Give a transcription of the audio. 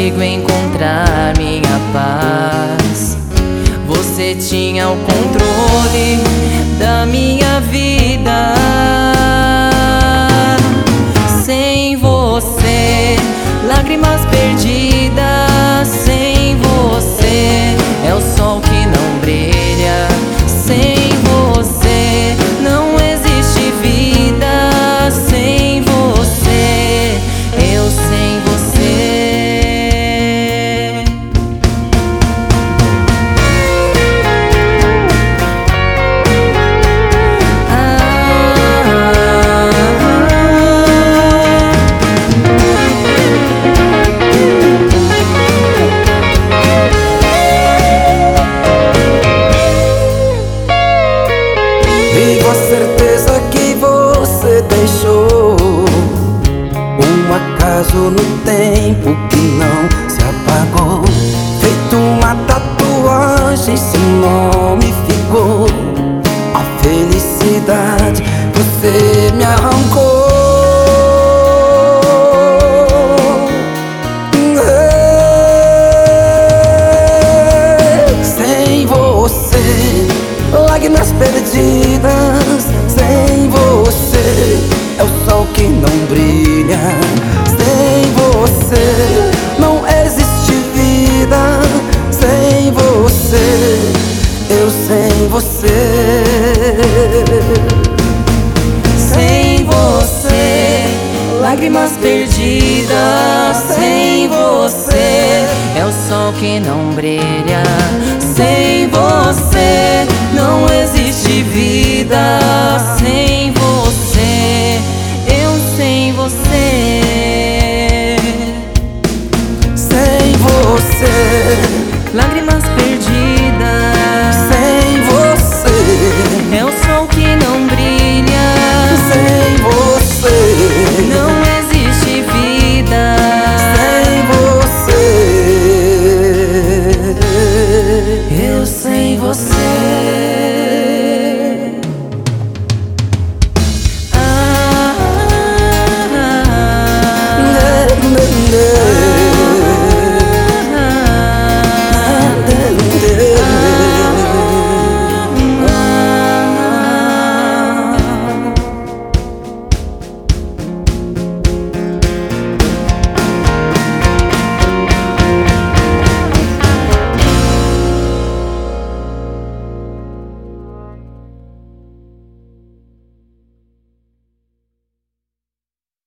consigo encontrar minha paz. Você tinha o controle da minha vida. Sem você, lágrimas perdidas. Sem você, é o sol que não brilha. Sem você, não existe vida. Sem você, eu sem você. Vivo a certeza que você deixou um acaso no tempo que não se apagou. Feito uma tatuagem, seu nome ficou. A felicidade você me arrancou. Sem você, lágrimas perdidas. Sem você, é o sol que não brilha. Sem você, não existe vida. Sem você, eu sem você. Sem você, lágrimas perdidas. Sem você, é o sol que não brilha. Sem você, não existe vida. Sem você.